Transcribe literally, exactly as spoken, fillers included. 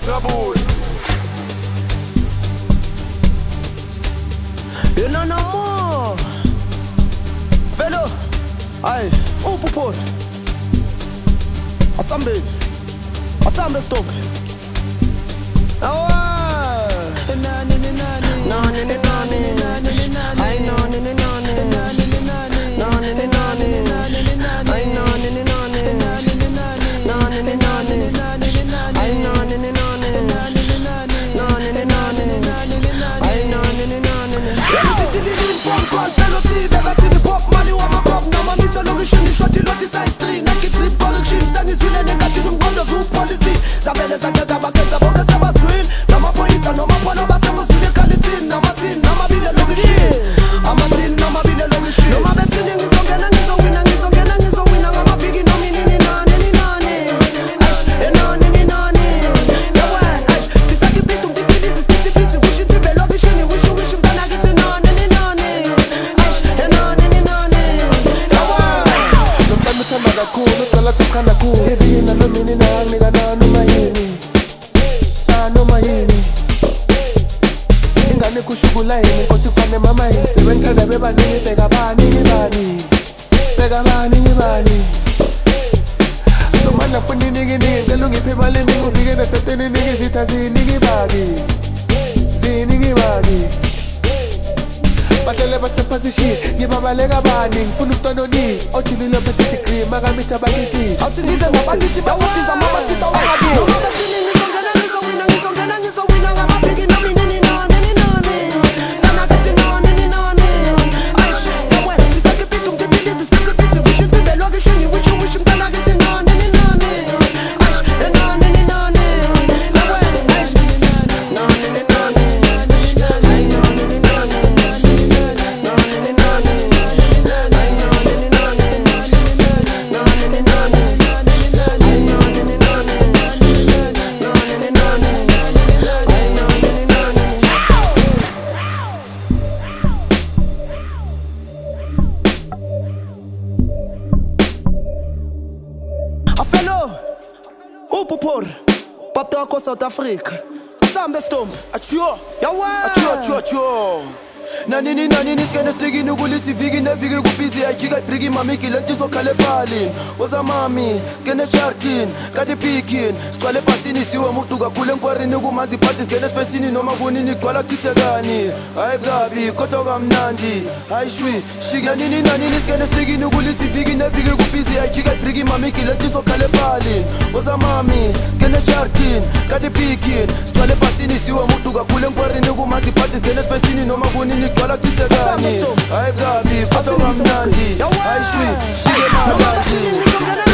Trouble. You know no more. Fellow, aye, upupor. Asambe, asambe stock. Awa. Nani nani nani. Nani nani nani. Aye nani nani nani. Nani nani nani. Nani nani nani. Aye nani nani nani. Nani nani nani. Nani nani nani. Aye nani nani nani. Nani nani nani. Nani nani nani. Aye nani nani nani. Phone call, penalty, baby, to the pop, money, what my pop, now my meter, look, she shot you, lot, size three, naked trip, production, sang is in a negative, wonders, who policy, Sabella, Sagata, Baketa, Boga, Saba, Swin, now my police, and no more, no more, Saba, Suya, Kalitin, now my tin, now my bill, look, shit, I'm a tin, now my bill, look, shit, no, my bed, singing is on, and is on, and is on, and is on, and I'm a big, no, me, nini, nani, nani, nani, nani, nani, no, ash, si sa ki pitum, di bilis, is piti, piti, wishing to be love, wishing, wishing, wishing, then I get to know, nani, nani. Hivi na nomini na amiga na numayini Na numayini Ingani kushugula hini Kosikwane mama hini Siwentana beba nini Pega bani bani Pega bani bani So mana fundi nigi nigi Kalungi pibali mingu Fige na seteni nigi Zita zi nigi bagi Zi nigi bagi Batele basa pasi shit Giba balega bani Funu tono ni Ochili lo petiti cream Magamita bagiti Ausinize mabagiti Bafutiza mabasita wabadi No mother feeling is on Gana is a winner Is on Gana is a winner I'm a piggy no me nini no nini nani Nana gati no nini nani Aish Yawe Sisa ki pitum di bilis Is piti piti Wishin ti belo Gishin you wish you wish him Gana gati no nini nani Aish No nini nani Yawe Aish No nini nani Ay no nini nani Afelo, upupor, papta wako South Africa. Asambe stomp, Achio. yawa. Achio, achio, achio. Na nini na nini skene stigi nuguliti vigi ne vigi kupizi ajiga prigi mami kiletiso kale pali Oza mami skene sharkin kadi pikin Skwale pasini siwa murtuga kule nkwari nugu mazi pati skene spesini no maguni ni kwala kitegani Aib gabi kotoga mnandi Aishwi shiga nini na nini skene stigi nuguliti vigi ne vigi kupizi ajiga prigi mami kiletiso kale pali Oza mami skene sharkin kadi pikin Skwale pasini siwa murtuga kule nkwari nugu mazi pati skene spesini no maguni ni kwala kitegani Aib gabi kotoga mnandi Aishwi shige magandi